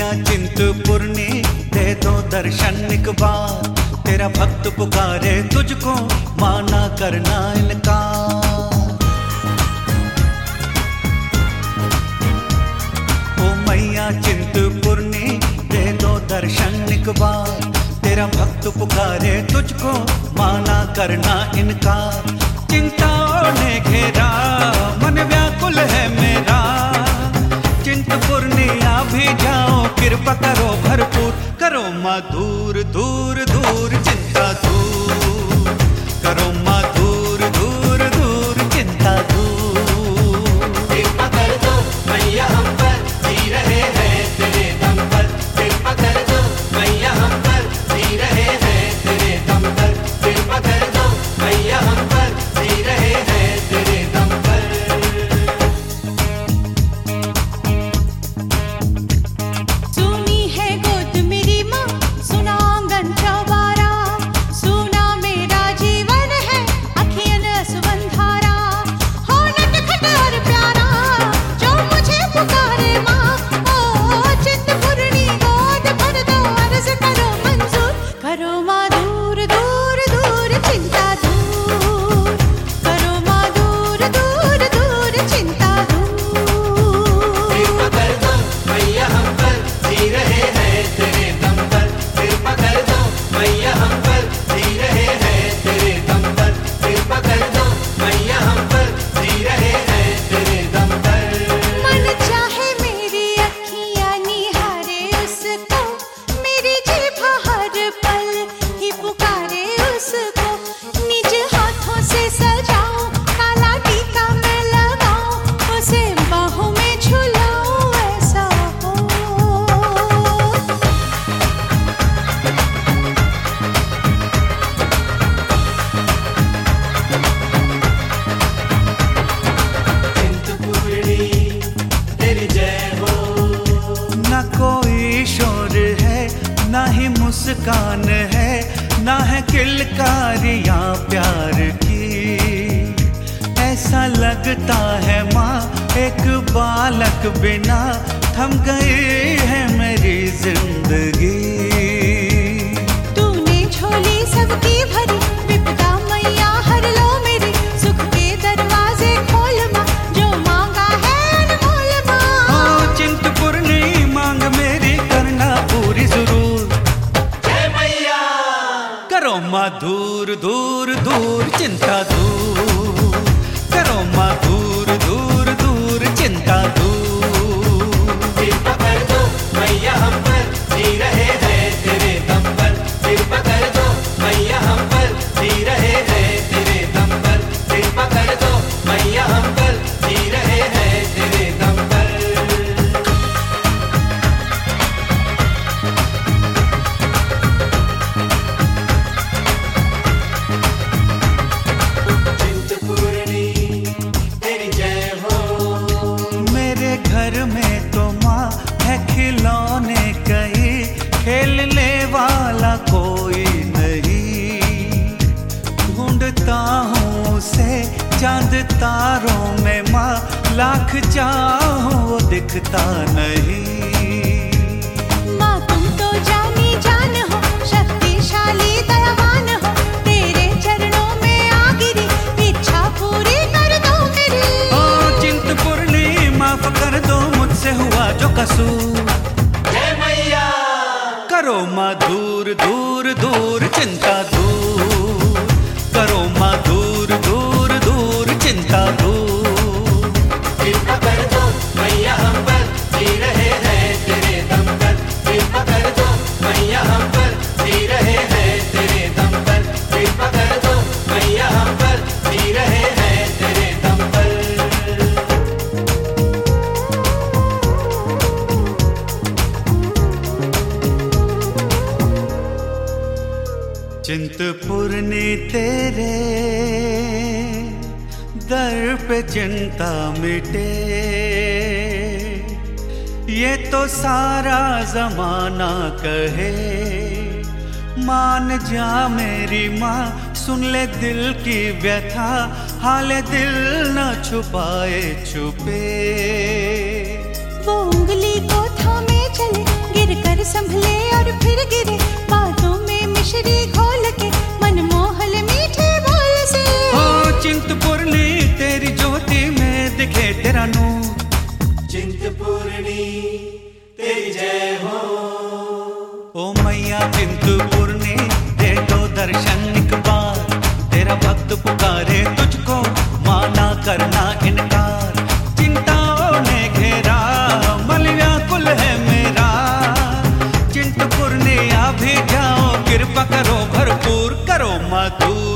चिंतपूर्णी दे दो दर्शन एक बार, तेरा भक्त पुकारे तुझको माना करना इनकार। ओ मैया चिंतपूर्णी दे दो दर्शन एक बार, तेरा भक्त पुकारे तुझको माना करना इनकार। चिंता ने घेरा मन व्याकुल है मेरा, चिंतपूर्णी आ भी जाओ कृपा करो भरपूर। करो माँ दूर दूर दूर चिंता दूर, करो माँ दूर दूर दूर चिंता दूर। कृपा कर दो मैया हम पर, जी रहे हैं तेरे दम पर। कृपा कर दो मैया हम पर, जी रहे हैं तेरे दम पर। कृपा कर दो मैया हम पर, जी रहे हैं तेरे दम पर। ना ही मुस्कान है, ना है किलकारियां प्यार की। ऐसा लगता है माँ एक बालक बिना थम गई है मेरी जिंदगी। तूने झोली सबकी भरी विपदा मैया हर लो मेरे, सुख के दरवाजे खोल माँ जो मांगा है अनमोल माँ। ओ चिंतपूर्णी मांग मेरी करना पूरी जरूर। करो माँ दूर दूर दूर चिंता दूर, करो माँ दूर दूर दूर चिंता दूर। कृपा कर दो मैया हम पर, जी रहे हैं तेरे दम पर। कृपा कर दो मैया हम पर, जी रहे हैं तेरे दम पर। कृपा कर दो मैया हम पर, जी रहे हैं तेरे दम पर। घर में तो माँ है खिलौने कहीं, खेलने वाला कोई नहीं। ढूंढता हूँ उसे चांद तारों में माँ, लाख चाहूँ वो दिखता नहीं। माँ तुम तो जानी जान हो, शक्तिशाली दयावान हो, तेरे चरणों में आ गिरी इच्छा पूरी कर दो मेरी। ओ चिंतपूर्णी माफ कर दो मुझसे हुआ जो कसूर। जय मैया करो माँ दूर दूर दूर चिंता दूर, करो माँ दूर दूर दूर चिंता दूर। कृपा कर दो मैया हम पर, जी रहे हैं तेरे दम पर। कृपा कर दो मैया हम पर, जी रहे हैं तेरे दम पर। कृपा कर दो मैया हम पर, जी रहे हैं तेरे दम पर। चिंतपूर्णी तेरे दर पे चिंता मिटे, ये तो सारा जमाना कहे। मान जा मेरी माँ सुन ले दिल की व्यथा, हाल दिल न छुपाए छुपे। वो उंगली को थामे चले गिर गिर कर संभले और फिर गिरे, बातों में मिश्री घोल के मन मोहल मीठे बोल से। हो चिंतपूर्णी तेरी ज्योति में दिखे तेरा नूर, चिंतपूर्णी तेरी जय हो। ओ मैया चिंतपूर्णी दे दो दर्शन एक बार, तेरा भक्त पुकारे तुझको माना करना इनकार। चिंताओं ने घेरा मन व्याकुल है मेरा, चिंतपूर्णी आ भी जाओ, कृपा करो भरपूर करो मातू।